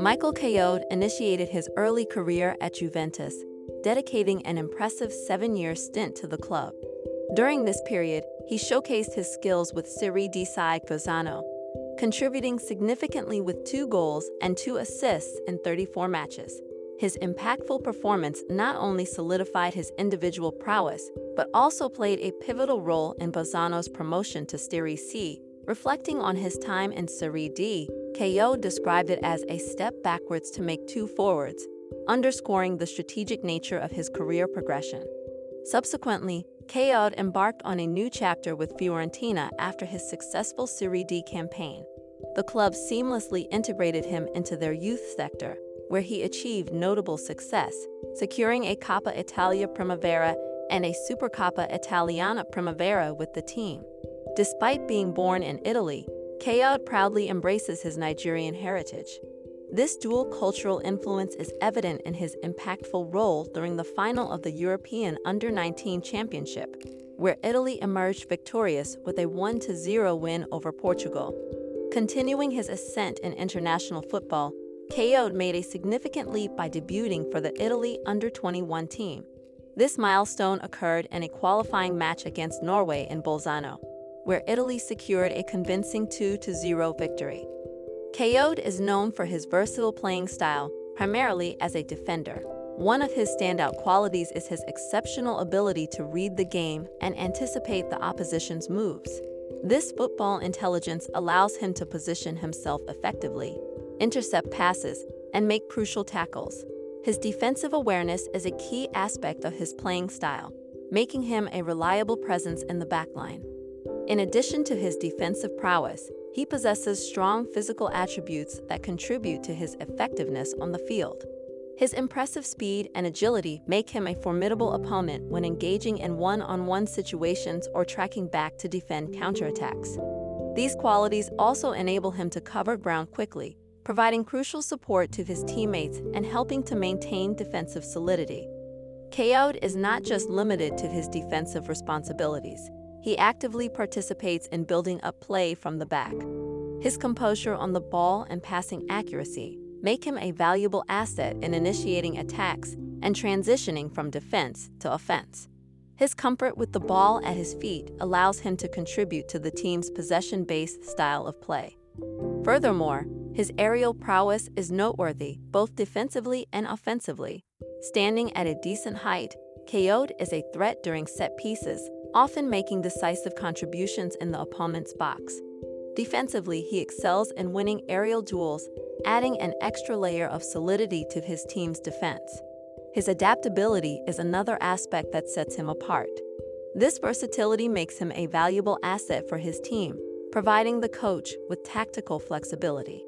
Michael Kayode initiated his early career at Juventus, dedicating an impressive 7-year stint to the club. During this period, he showcased his skills with Serie D side Bolzano, contributing significantly with 2 goals and 2 assists in 34 matches. His impactful performance not only solidified his individual prowess, but also played a pivotal role in Bolzano's promotion to Serie C. Reflecting on his time in Serie D, Kayode described it as a step backwards to make 2 forwards, underscoring the strategic nature of his career progression. Subsequently, Kayode embarked on a new chapter with Fiorentina after his successful Serie D campaign. The club seamlessly integrated him into their youth sector, where he achieved notable success, securing a Coppa Italia Primavera and a Supercoppa Italiana Primavera with the team. Despite being born in Italy, Kayode proudly embraces his Nigerian heritage. This dual cultural influence is evident in his impactful role during the final of the European Under-19 Championship, where Italy emerged victorious with a 1-0 win over Portugal. Continuing his ascent in international football, Kayode made a significant leap by debuting for the Italy Under-21 team. This milestone occurred in a qualifying match against Norway in Bolzano, where Italy secured a convincing 2-0 victory. Kayode is known for his versatile playing style, primarily as a defender. One of his standout qualities is his exceptional ability to read the game and anticipate the opposition's moves. This football intelligence allows him to position himself effectively, intercept passes, and make crucial tackles. His defensive awareness is a key aspect of his playing style, making him a reliable presence in the backline. In addition to his defensive prowess, he possesses strong physical attributes that contribute to his effectiveness on the field. His impressive speed and agility make him a formidable opponent when engaging in one-on-one situations or tracking back to defend counterattacks. These qualities also enable him to cover ground quickly, providing crucial support to his teammates and helping to maintain defensive solidity. Kayode is not just limited to his defensive responsibilities. He actively participates in building up play from the back. His composure on the ball and passing accuracy make him a valuable asset in initiating attacks and transitioning from defense to offense. His comfort with the ball at his feet allows him to contribute to the team's possession-based style of play. Furthermore, his aerial prowess is noteworthy, both defensively and offensively. Standing at a decent height, Kayode is a threat during set pieces, often making decisive contributions in the opponent's box. Defensively, he excels in winning aerial duels, adding an extra layer of solidity to his team's defense. His adaptability is another aspect that sets him apart. This versatility makes him a valuable asset for his team, providing the coach with tactical flexibility.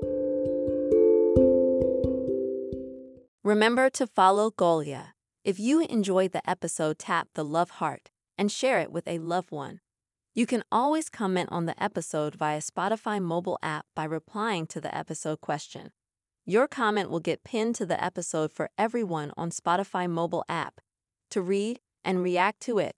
Remember to follow Golia. If you enjoyed the episode, tap the love heart and share it with a loved one. You can always comment on the episode via Spotify mobile app by replying to the episode question. Your comment will get pinned to the episode for everyone on Spotify mobile app to read and react to it.